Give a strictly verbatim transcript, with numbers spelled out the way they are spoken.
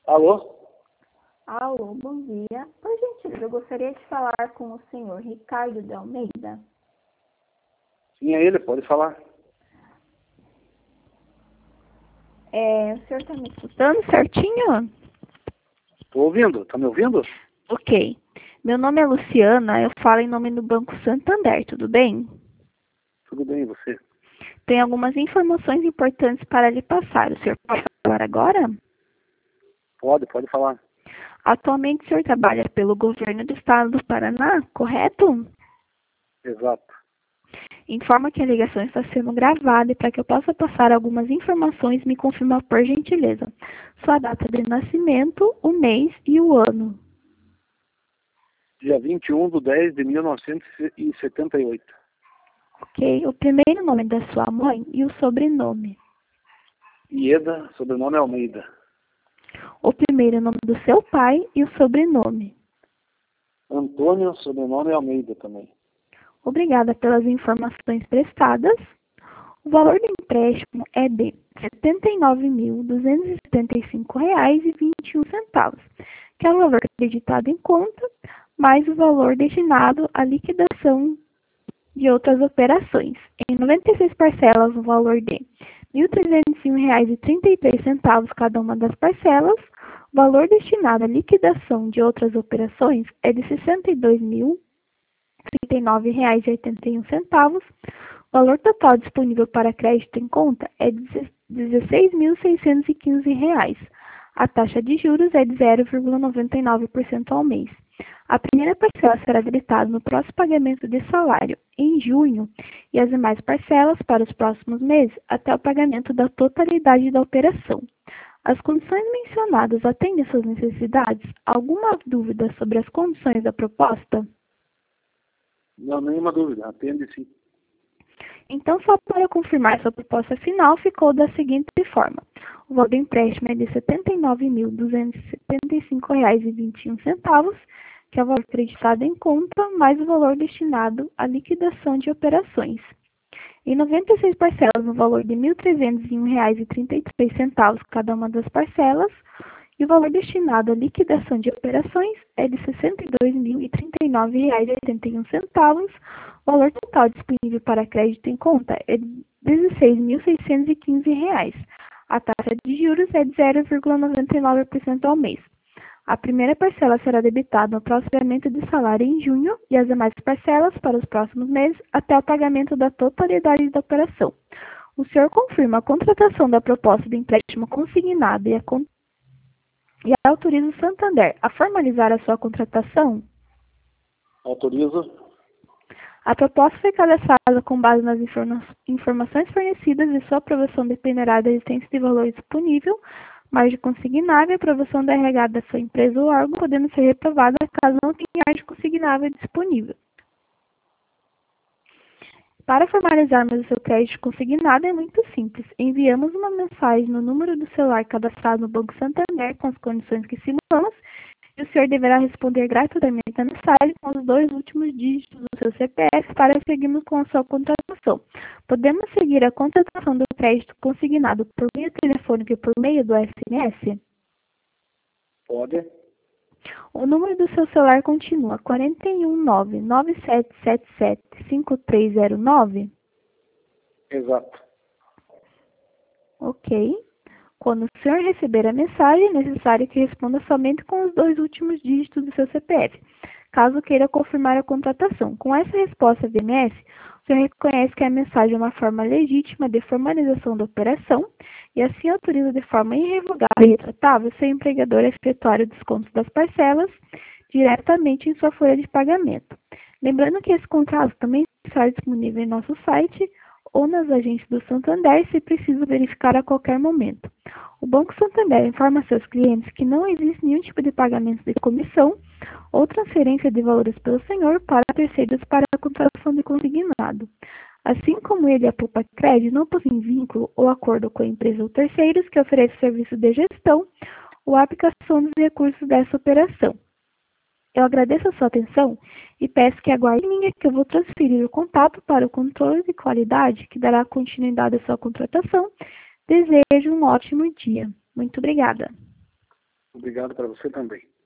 Alô? Alô, bom dia. Por gentileza, eu gostaria de falar com o senhor Ricardo de Almeida. Sim, é ele, pode falar. É, o senhor está me escutando certinho? Estou ouvindo, tá me ouvindo? Ok. Meu nome é Luciana, eu falo em nome do Banco Santander, tudo bem? Tudo bem, e você? Tem algumas informações importantes para lhe passar. O senhor pode falar agora? Pode, pode falar. Atualmente o senhor trabalha pelo governo do estado do Paraná, correto? Exato. Informa que a ligação está sendo gravada e para que eu possa passar algumas informações, me confirma por gentileza sua data de nascimento, o mês e o ano. Dia vinte e um de dez de mil novecentos e setenta e oito. Ok? O primeiro nome da sua mãe e o sobrenome. Ieda, sobrenome Almeida. O primeiro nome do seu pai e o sobrenome. Antônio, sobrenome Almeida também. Obrigada pelas informações prestadas. O valor do empréstimo é de setenta e nove mil duzentos e setenta e cinco reais e vinte e um centavos, que é o valor acreditado em conta, mais o valor destinado à liquidação de outras operações. Em noventa e seis parcelas, o valor de mil trezentos e um reais e trinta e três centavos cada uma das parcelas. O valor destinado à liquidação de outras operações é de sessenta e dois mil trinta e nove reais e oitenta e um centavos. O valor total disponível para crédito em conta é de dezesseis mil seiscentos e quinze reais. A taxa de juros é de zero vírgula noventa e nove por cento ao mês. A primeira parcela será debitada no próximo pagamento de salário, em junho, e as demais parcelas para os próximos meses, até o pagamento da totalidade da operação. As condições mencionadas atendem às suas necessidades? Alguma dúvida sobre as condições da proposta? Não, nenhuma dúvida, atende sim. Então, só para confirmar, sua proposta final ficou da seguinte forma. O valor do empréstimo é de setenta e nove mil duzentos e setenta e cinco reais e vinte e um centavos, que é o valor acreditado em conta, mais o valor destinado à liquidação de operações. Em noventa e seis parcelas, no valor de mil trezentos e um reais e trinta e três centavos cada uma das parcelas, e o valor destinado à liquidação de operações é de sessenta e dois mil e trinta e nove reais e oitenta e um centavos. O valor total disponível para crédito em conta é de dezesseis mil seiscentos e quinze reais. A taxa de juros é de zero vírgula noventa e nove por cento ao mês. A primeira parcela será debitada no próximo pagamento de salário em junho e as demais parcelas para os próximos meses até o pagamento da totalidade da operação. O senhor confirma a contratação da proposta de empréstimo consignado e, a con... e autoriza o Santander a formalizar a sua contratação? Autorizo. A proposta foi cadastrada com base nas informa informações fornecidas e sua aprovação dependerá da existência de valor disponível, margem consignável e aprovação da R H da sua empresa ou órgão, podendo ser reprovada caso não tenha margem consignável disponível. Para formalizarmos o seu crédito consignado é muito simples. Enviamos uma mensagem no número do celular cadastrado no Banco Santander com as condições que simulamos e o senhor deverá responder gratuitamente a mensagem com os dois últimos dígitos do seu C P F para seguirmos com a sua contratação. Podemos seguir a contratação do crédito consignado por meio telefônico e por meio do S M S? Pode. O número do seu celular continua quatro um nove, nove sete sete sete, cinco três zero nove? Exato. Ok. Quando o senhor receber a mensagem, é necessário que responda somente com os dois últimos dígitos do seu C P F, caso queira confirmar a contratação. Com essa resposta V M S, o senhor reconhece que a mensagem é uma forma legítima de formalização da operação e assim autoriza de forma irrevogável e retratável seu empregador a efetuar o desconto das parcelas diretamente em sua folha de pagamento. Lembrando que esse contrato também está disponível em nosso site ou nas agências do Santander, se preciso verificar a qualquer momento. O Banco Santander informa seus clientes que não existe nenhum tipo de pagamento de comissão ou transferência de valores pelo senhor para terceiros para a contratação de consignado. Assim como ele e a Poupa Crédito não possuem vínculo ou acordo com a empresa ou terceiros que oferecem serviço de gestão ou aplicação dos recursos dessa operação. Eu agradeço a sua atenção e peço que aguarde em linha que eu vou transferir o contato para o controle de qualidade que dará continuidade à sua contratação. Desejo um ótimo dia. Muito obrigada. Obrigado para você também.